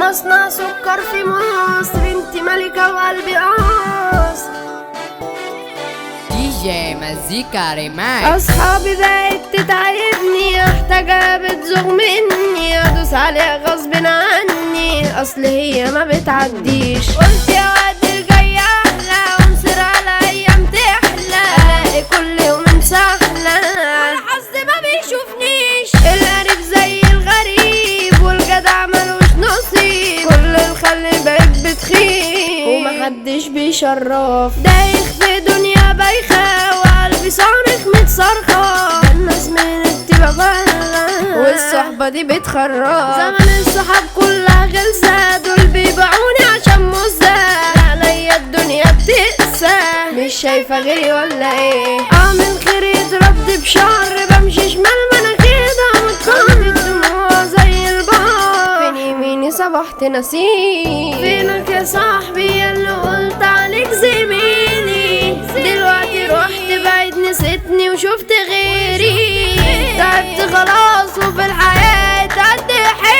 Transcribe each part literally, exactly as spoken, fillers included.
مصنع سكر في مصر، انت ملكة وقلبي قصر. دي جي مزيكا ريماكس. اصحابي بقت تتعبني، احتاجها بتزوغ مني، ادوس عليها غصب عني، اصل هي ما بتعديش. قلت يا واد الجاي احلى، وانصر على ايام تحلى، الاقي كل يوم سهلة، الحظ ما بيشوفنيش. القريب زي الغريب، والجدع ملوش نصيب، كل الخل بقت بتخيب، ومحدش بيشرف. دايخ في دنيا بايخة، وقلبي صارخ متصرخة، الناس من التبغالة، والصحبة دي بتخرب. زمن الصحاب كلها غلسة، دول بيبيعوني عشان مزة، عليا الدنيا بتقسى، مش شايفة غيري ولا ايه؟ اعمل خير يترد بشر، بمشي شمال مناخيرها متقن، الدموع زي البحر، فين يميني صبحت نسيم. فينك يا صاحبي اللي قلت عليك زميلي؟ دلوقتي رحت بعيد نسيتني وشفت غيري، تعبت خلاص وفي الحياة قد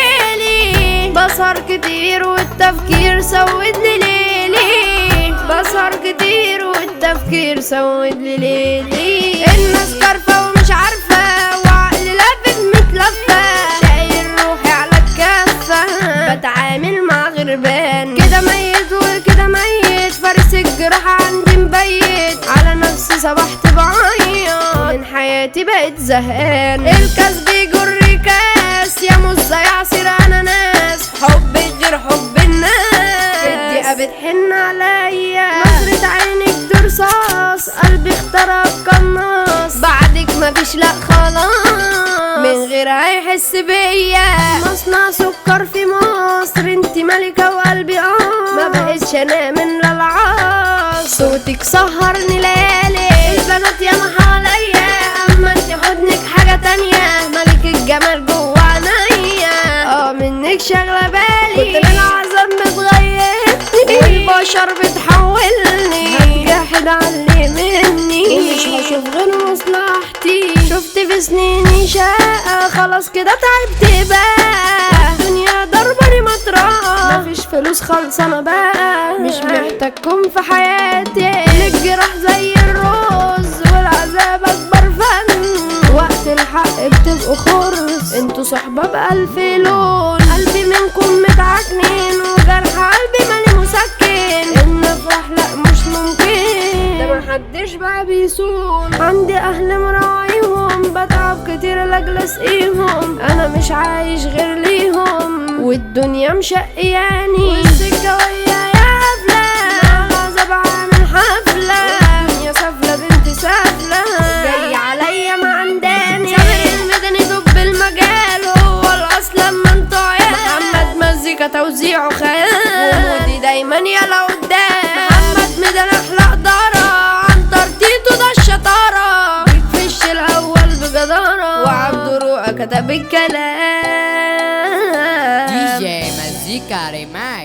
حيلي، بسهر كتير والتفكير سود لي ليلي، بسهر كتير والتفكير سود لي ليلي. الناس كارفة ومش عارفة، وعقلي لافت متلفة، شايل روحي على الكفة، بتعامل مع غربان، كده ميت وكده ميت، فارس الجراح عندي مبيت، على نفسي صبحت بعيط، من حياتي بقيت زهقان. الكاس بيجر كاس، يا مزة يعصر اناناس، حبك غير حب الناس، الدقيقة بتحن عليا، نظرة عينك دي رصاص، قلبي اخترق قناص، بعدك مفيش لا خلاص، من غيرها يحس بيا. مصنع سكر في مصر، انت ملكة وقلبي قصر، ما بقتش انام الا العصر، صوتك سهرني ليالي، البنات ياما حواليا، اما انت حضنك حاجة تانية، ملك الجمال جوا عينيا، اه منك شاغلة بالي، كتر العذاب متغيرني، والبشر بتحولني، هتجحد علي مني، ومش هشوف غير مصلحتي، شفت في سنيني شقة، خلاص كده تعبت بقى، الدنيا ضرباني مطرقة، مفيش فلوس خالصة بقى، مش محتاجكم في حياتي، الجراح زي الرز، والعذاب اكبر فن، وقت الحق بتبقوا خرس، انتوا صحبة بألف لون، قلبي منكم متعكنين، وجرح قلبي مالي مسكن، ان افرح لا مش ممكن، ده محدش بقى بيسون، عندي اهل مراعيهم، بتعب كتير لاجل اسقيهم، انا مش عايش غير ليهم، والدنيا مشقياني، والسكة ويا يا حفلة، العذاب عامل حفلة، يا سفلة بنت سفلة، جاي عليا ما عنداني، سامر المدني دب المجال، هو الاصل لما انتوا عيال، محمد مزيكا توزيعه خيال، ومودي دايما يلا قدام، محمد مدن احلى قدارة، عن ترتيته ده الشطارة، بيكفش الاول بجدارة، وعبد رؤى كتب الكلام. دي جي مزيكا ريماكس.